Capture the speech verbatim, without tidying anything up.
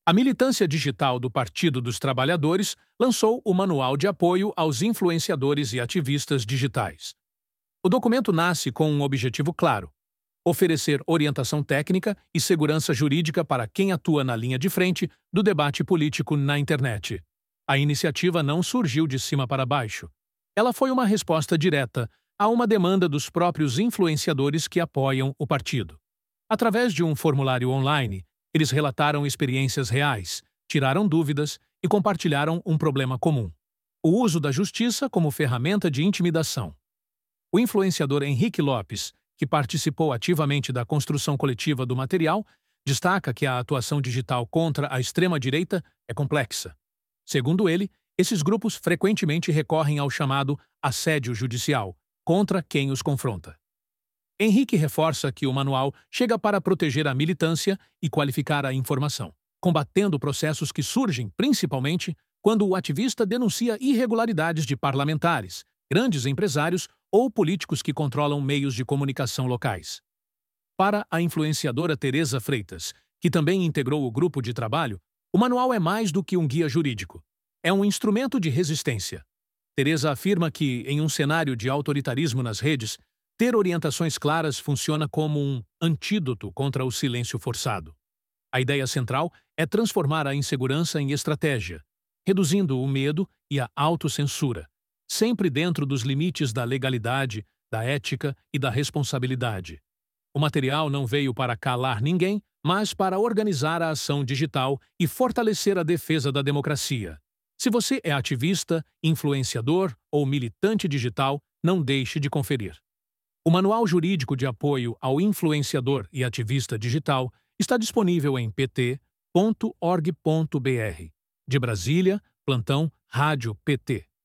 A militância digital do Partido dos Trabalhadores lançou o Manual de Apoio aos Influenciadores e Ativistas Digitais. O documento nasce com um objetivo claro: oferecer orientação técnica e segurança jurídica para quem atua na linha de frente do debate político na internet. A iniciativa não surgiu de cima para baixo. Ela foi uma resposta direta a uma demanda dos próprios influenciadores que apoiam o partido. Através de um formulário online, eles relataram experiências reais, tiraram dúvidas e compartilharam um problema comum: o uso da justiça como ferramenta de intimidação. O influenciador Henrique Lopes, que participou ativamente da construção coletiva do material, destaca que a atuação digital contra a extrema-direita é complexa. Segundo ele, esses grupos frequentemente recorrem ao chamado assédio judicial contra quem os confronta. Henrique reforça que o manual chega para proteger a militância e qualificar a informação, combatendo processos que surgem principalmente quando o ativista denuncia irregularidades de parlamentares, grandes empresários ou políticos que controlam meios de comunicação locais. Para a influenciadora Tereza Freitas, que também integrou o grupo de trabalho, o manual é mais do que um guia jurídico. É um instrumento de resistência. Tereza afirma que, em um cenário de autoritarismo nas redes, ter orientações claras funciona como um antídoto contra o silêncio forçado. A ideia central é transformar a insegurança em estratégia, reduzindo o medo e a autocensura, sempre dentro dos limites da legalidade, da ética e da responsabilidade. O material não veio para calar ninguém, mas para organizar a ação digital e fortalecer a defesa da democracia. Se você é ativista, influenciador ou militante digital, não deixe de conferir. O Manual Jurídico de Apoio ao Influenciador e Ativista Digital está disponível em p t ponto org ponto b r. De Brasília, Plantão Rádio P T.